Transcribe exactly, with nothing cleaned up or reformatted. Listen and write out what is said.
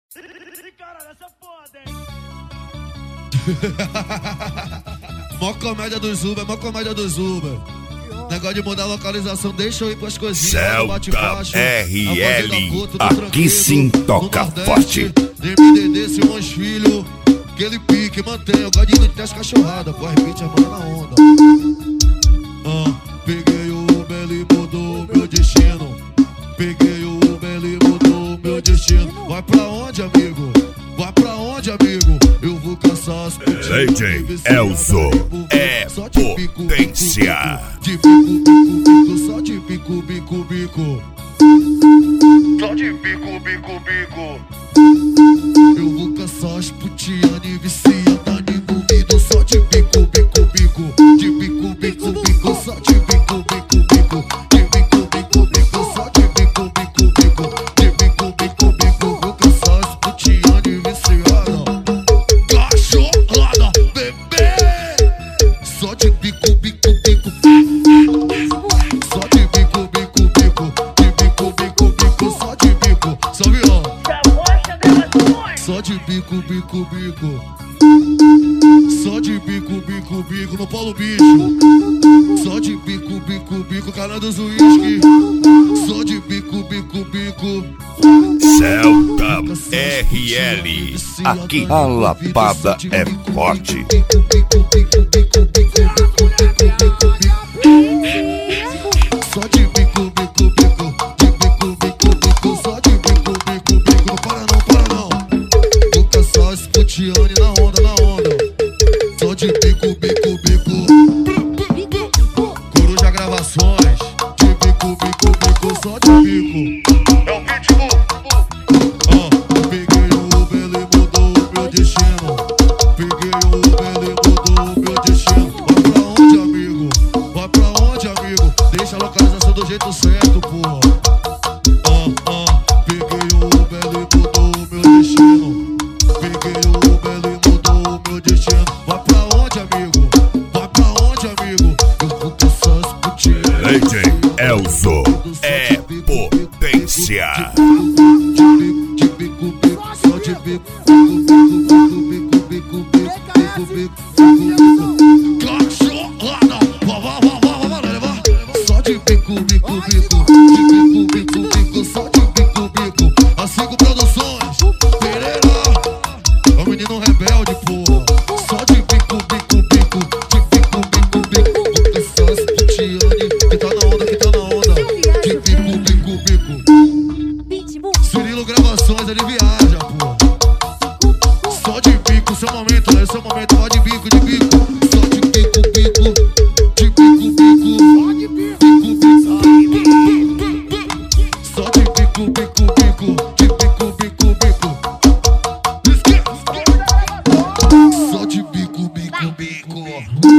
Caralho, essa foda, hein? Mó comédia dos Uber, mó comédia dos Uber. Negócio de mudar a localização, deixa eu ir pras coisinhas. Celta R L, aqui sim toca forte. M D D, Simões Filho, aquele pique, mantém o gadinho de as cachorradas. Corre, pitch, mano, na onda. Ah, peguei o Uber, ele mudou meu destino. Peguei o Uber, ele mudou meu destino. Vai pra onde, amigo? Vai pra onde, amigo? Eu vou caçar as putinhas. D J Elzo é potência. De bico, bico, bico, só de bico, bico, bico. Só de bico, bico, bico. Eu vou caçar as putinhas e viciada envolvido. Só de bico, bico, bico. De bico, bico, bico, só de bico, bico, bico. De bico, bico, bico, só de bico, bico, bico. De bico, bico, bico, vou caçar as putinhas e viciada. Cachorrada, bebê. Só de bico, bico, bico. Só de bico, bico, bico. De bico, bico, bico, só de bico. Só viu? Só de bico, bico, bico. Só de bico, bico, bico no Paulo Bicho. Só de bico, bico, bico, canal dos uísque. Só de bico, bico, bico. Celta R L, aqui a lapada é forte. Só de bico, bico, bico. De bico, bico, bico. Só de bico, bico, bico. Não para não, para não. Vou caçar esse putiane na onda, na onda. Só de bico, bico, bico. Coruja Gravações. De bico, bico, bico. Só de bico. É o pitbull. Ah, peguei o Uber, ele mudou meu destino. Peguei o Uber, ele mudou meu destino. Vai pra onde, amigo? Vai pra onde, amigo? Deixa a localização do jeito certo, porra. Ah, ah, peguei o Uber, ele mudou meu destino. Peguei o Uber, ele mudou meu destino. Vai pra onde, amigo? Vai pra onde, amigo? Eu vou caçar as putinhas. D J Elzo é potência. De bico, bico, só de bico, bico, bico, bico, bico, bico, bico, bico. Cachorrada, vá, vá, vá, vá, vá, vá, vá. Só de bico, bico, bico. De bico, bico, bico, só de bico, bico. As cinco produções, Pereira, é o menino rebelde, porra. Só de bico, bico, bico. De bico, bico, bico. Vou caçar as putiane que tá na onda, que tá na onda. De bico, bico, bico. Cirilo Gravações, ele viaja, porra. Só de bico, seu momento, né? Seu momento, vai de bico, de bico. Só de bico, bico. De bico, bico. Só de bico, bico, bico. De bico, bico, bico. Só de bico, bico, bico.